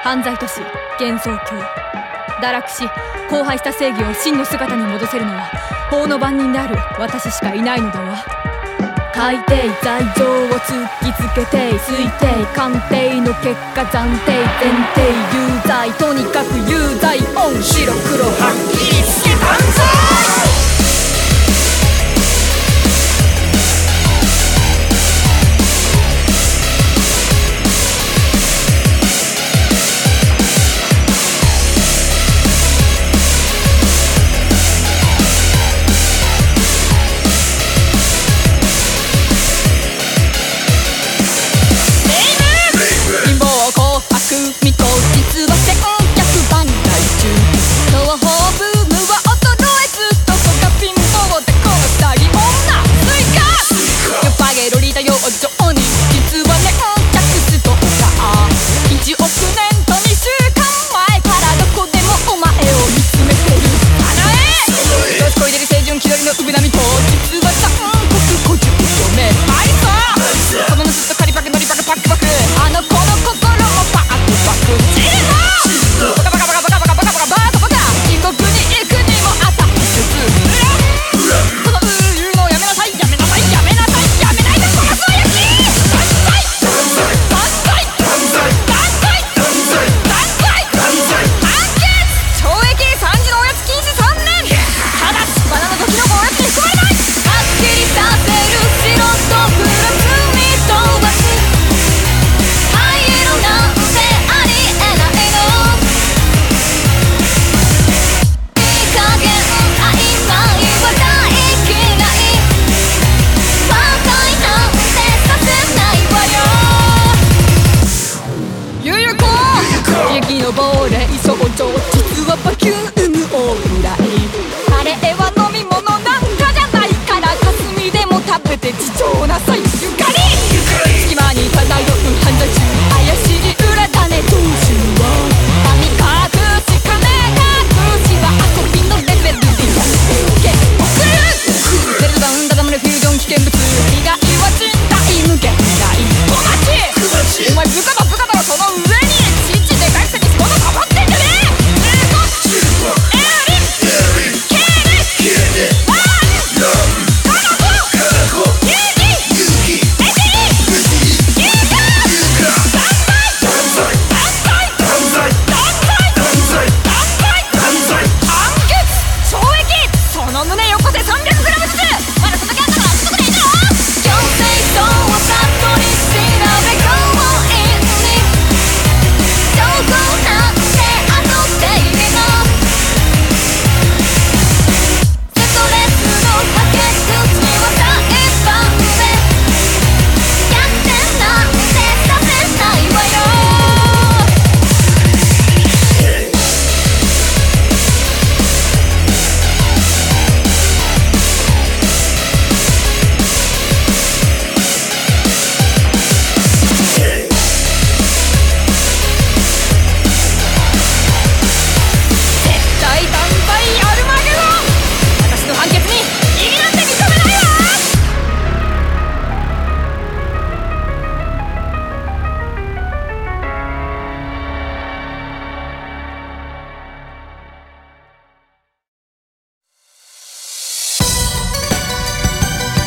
犯罪都市幻想郷。堕落し荒廃した正義を真の姿に戻せるのは法の番人である私しかいないのだわ。海底罪状を突きつけて推定鑑定の結果暫定前提有罪、とにかく有罪。オン白黒はっきりつけたんぞ。実はバキュームオーライ。カレーは飲み物なんかじゃないから、霞でも食べて自重なさい。ゆかり